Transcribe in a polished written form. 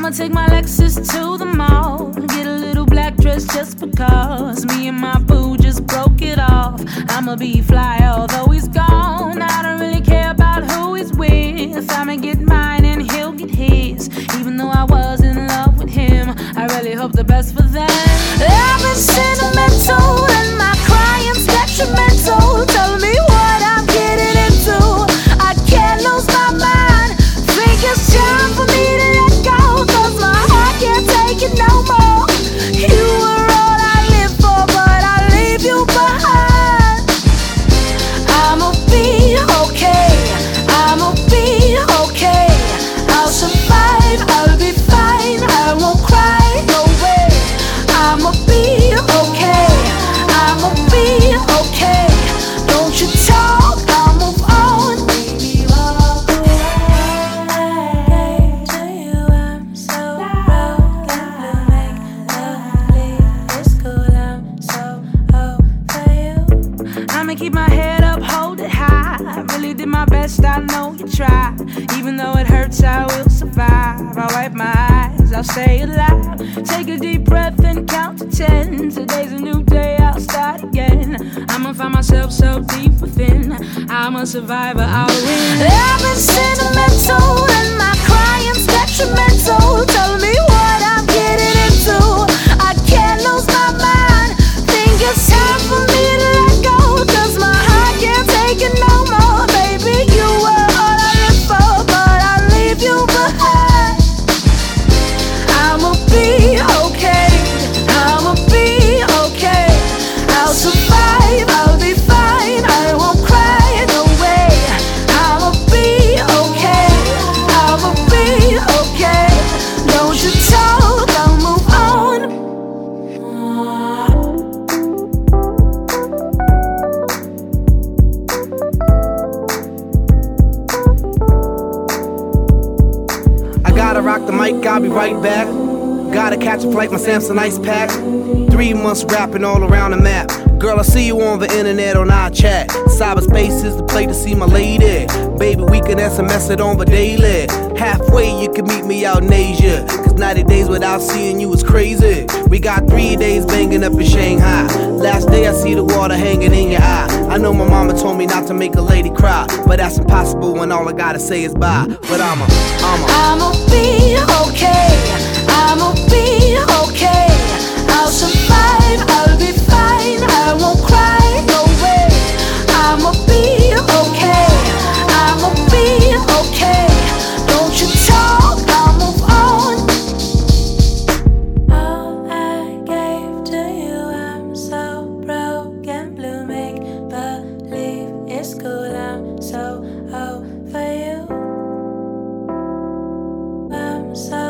I'ma take my Lexus to the mall, get a little black dress just because me and my boo just broke it off. I'ma be fly although he's gone. I don't really care about who he's with. I'ma get mine and he'll get his. Even though I was in love with him, I really hope the best for them. I've been sentimental and my crying's detrimental. Tell me what I'm getting into. I can't lose my mind. Think it's time for me to let go, 'cause my heart can't take it no more. You were all I live for, but I leave you behind. I'ma be okay, I'ma be okay. I'll survive, I'll be fine, I won't cry, no way. I'ma be okay, I'ma be okay. Don't you talk, I'll move on. Baby, walk away. To you I'm so broken, make believe it's cool. I'm so over you. I'ma keep my head up, hold it high. I really did my best, I know you tried. Even though it hurts, I will survive. I'll wipe my eyes, I'll stay alive. Take a deep breath and count to 10. Today's a new day, I'll start again. I'ma find myself so deep within. I'm a survivor, I'll win. I've been sentimental and my crying's detrimental. Tell me what I'm getting into. I can't lose my mind. Think it's time for me to let go, 'cause my heart can't take it no more. Baby, you were all I live for, but I leave you behind. I'ma be okay, I'ma be okay. I'll survive, I'll be fine, I won't cry, no way. I'ma be okay, I'ma be okay. Don't you talk, I'll move on. I gotta rock the mic, I'll be right back. Gotta catch a flight, my Samsung Ice Pack. 3 months rapping all around the map. Girl, I see you on the internet on our chat. Cyberspace is the place to see my lady. Baby, we can SMS it on the daily. Halfway, you can meet me out in Asia, 'cause 90 days without seeing you is crazy. We got 3 days banging up in Shanghai. Last day I see the water hanging in your eye. I know my mama told me not to make a lady cry, but that's impossible when all I gotta say is bye. But I'ma be okay, I'ma be okay. I'll survive, I'll be fine, I won't cry, no way. I'ma be okay, I'ma be okay. Don't you talk, I'll move on. All I gave to you, I'm so broken blue. Make believe it's cool, I'm so over you. I'm so